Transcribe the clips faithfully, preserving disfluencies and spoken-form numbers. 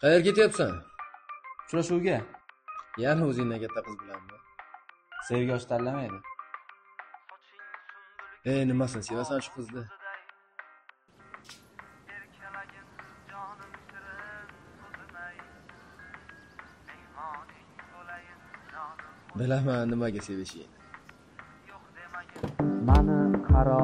Qayerga ketyapsan? Uchrashuvga. Yana o'zingdan katta qiz bilanmi? Sevgi yosh tanlamaydi. Ey, nimasini sevasan shu qizni? Bilaman nimaga sevishingni. Mani qaro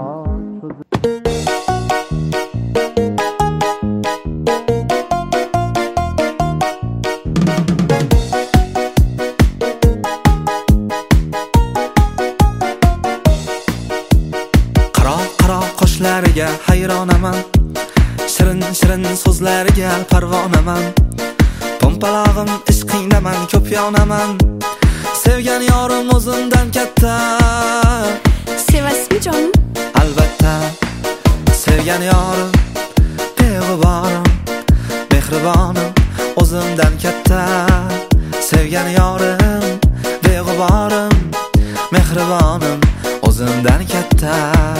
qoshlariga hayronaman, shirin shirin so'zlariga parvonaman. Pompalog'im ishqingdaman, ko'p yonaman. Sevgan yorim o'zimdan katta. Sevasizmi jonim? Albatta. Sevgan yorim beg'uborim, mehribonim, o'zimdan katta. Sevgan yorim beg'uborim, mehribonim, o'zimdan katta.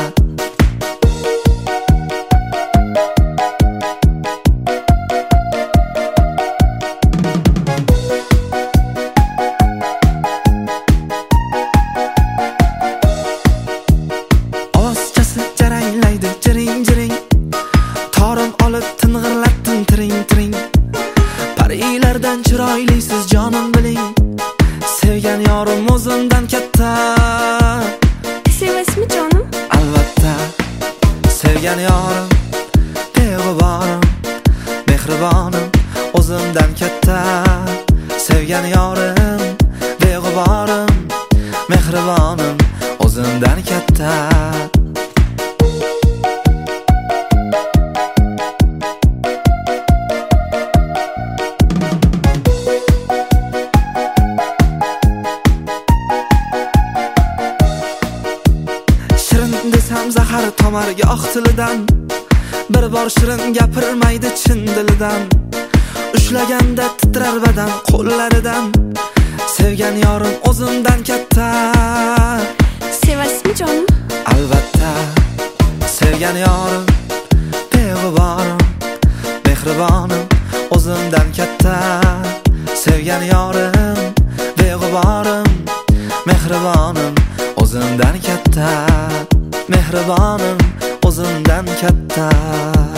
Jiring jiring torim olib ting'irlatdim tiring tiring. Parilardan chiroylisiz jonim biling. Sevgan yorim o'zimdan katta. Sevasizmi jonim? Albatta. Sevgan yorim beg'uborim, mehribonim, o'zimdan katta. Sevgan yorim beg'uborim, mehribonim, o'zimdan katta. Desam zahar tomarga oq tilidan, bir bor shirin gapirmaydi chin dilidan. Ushlaganda titrar badan qo'llaridan. Sevgan yorim o'zimdan katta. Sevasizmi jonim? Albatta. Sevgan yorim beg'uborim, mehribonim, o'zimdan katta. Sevgan yorim beg'uborim, mehribonim, o'zimdan katta. Mehribonim, o'zimdan katta.